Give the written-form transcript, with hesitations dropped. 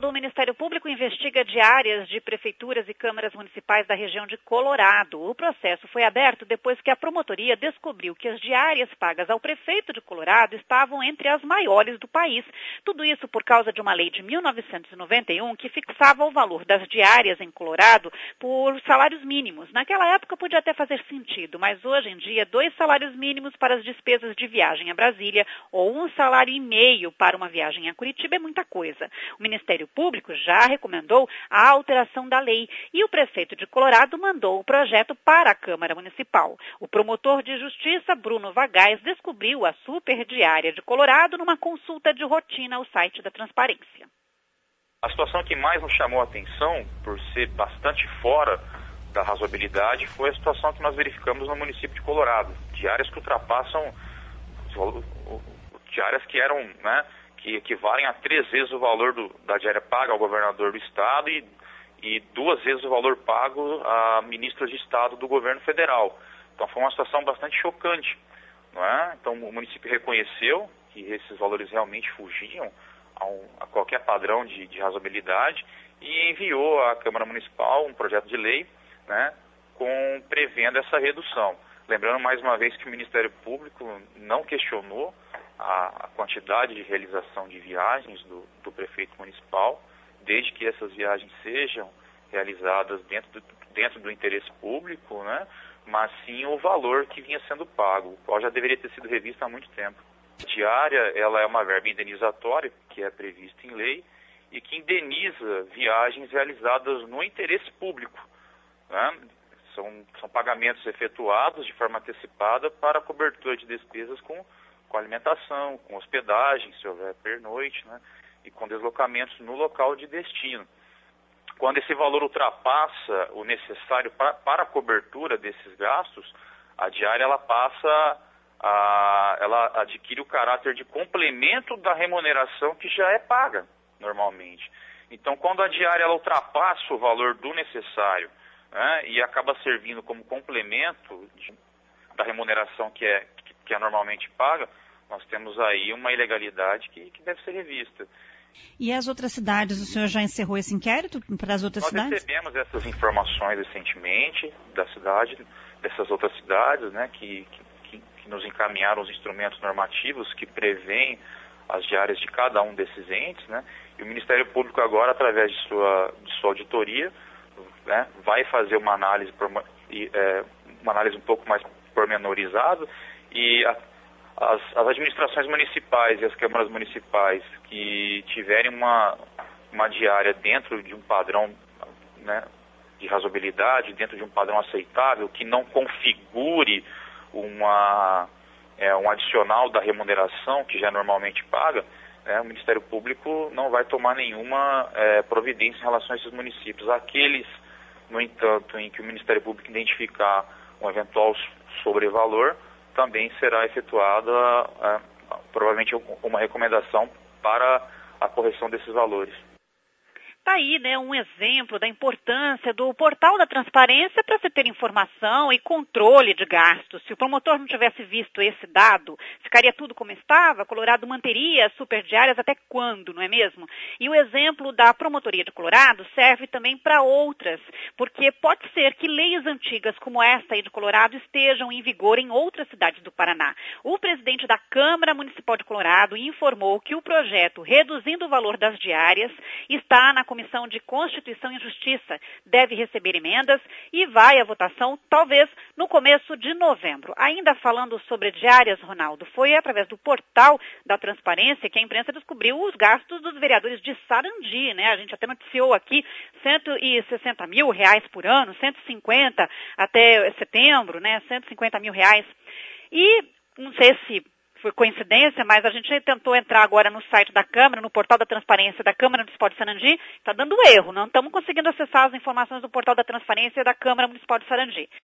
O Ministério Público investiga diárias de prefeituras e câmaras municipais da região de Colorado. O processo foi aberto depois que a promotoria descobriu que as diárias pagas ao prefeito de Colorado estavam entre as maiores do país. Tudo isso por causa de uma lei de 1991 que fixava o valor das diárias em Colorado por salários mínimos. Naquela época podia até fazer sentido, mas hoje em dia 2 salários mínimos para as despesas de viagem a Brasília ou 1,5 salário para uma viagem a Curitiba é muita coisa. O Ministério Público já recomendou a alteração da lei e o prefeito de Colorado mandou o projeto para a Câmara Municipal. O promotor de justiça, Bruno Vagais, descobriu a superdiária de Colorado numa consulta de rotina ao site da Transparência. A situação que mais nos chamou a atenção, por ser bastante fora da razoabilidade, foi a situação que nós verificamos no município de Colorado. Diárias que ultrapassam, diárias que eram, que equivalem a 3 vezes o valor da diária paga ao governador do estado e 2 vezes o valor pago a ministros de estado do governo federal. Então foi uma situação bastante chocante, não é? Então o município reconheceu que esses valores realmente fugiam a qualquer padrão de razoabilidade e enviou à Câmara Municipal um projeto de lei, prevendo essa redução. Lembrando mais uma vez que o Ministério Público não questionou a quantidade de realização de viagens do prefeito municipal, desde que essas viagens sejam realizadas dentro do interesse público, mas sim o valor que vinha sendo pago, o qual já deveria ter sido revisto há muito tempo. A diária, ela é uma verba indenizatória, que é prevista em lei, e que indeniza viagens realizadas no interesse público. São pagamentos efetuados de forma antecipada para a cobertura de despesas com alimentação, com hospedagem, se houver pernoite, e com deslocamentos no local de destino. Quando esse valor ultrapassa o necessário para a cobertura desses gastos, a diária ela adquire o caráter de complemento da remuneração que já é paga normalmente. Então, quando a diária ela ultrapassa o valor do necessário, e acaba servindo como complemento da remuneração que é normalmente paga, nós temos aí uma ilegalidade que deve ser revista. E as outras cidades, o senhor já encerrou esse inquérito para as outras cidades? Nós recebemos essas informações recentemente dessas outras cidades, que nos encaminharam os instrumentos normativos que prevêem as diárias de cada um desses entes, e o Ministério Público agora, através de sua auditoria, vai fazer uma análise um pouco mais pormenorizada, e as administrações municipais e as câmaras municipais que tiverem uma diária dentro de um padrão de razoabilidade, dentro de um padrão aceitável, que não configure um adicional da remuneração que já é normalmente paga, o Ministério Público não vai tomar nenhuma providência em relação a esses municípios. Aqueles, no entanto, em que o Ministério Público identificar um eventual sobrevalor, também será efetuada provavelmente uma recomendação para a correção desses valores. Está aí, um exemplo da importância do portal da transparência para se ter informação e controle de gastos. Se o promotor não tivesse visto esse dado, ficaria tudo como estava, Colorado manteria as superdiárias até quando, não é mesmo? E o exemplo da promotoria de Colorado serve também para outras, porque pode ser que leis antigas como esta aí de Colorado estejam em vigor em outras cidades do Paraná. O presidente da Câmara Municipal de Colorado informou que o projeto reduzindo o valor das diárias está na Comissão de Constituição e Justiça, deve receber emendas e vai à votação, talvez, no começo de novembro. Ainda falando sobre diárias, Ronaldo, foi através do portal da transparência que a imprensa descobriu os gastos dos vereadores de Sarandi, A gente até noticiou aqui R$160 mil por ano, 150 até setembro, R$150 mil. E não sei se foi coincidência, mas a gente tentou entrar agora no site da Câmara, no portal da transparência da Câmara Municipal de Sarandi, está dando erro, não estamos conseguindo acessar as informações do portal da transparência da Câmara Municipal de Sarandi.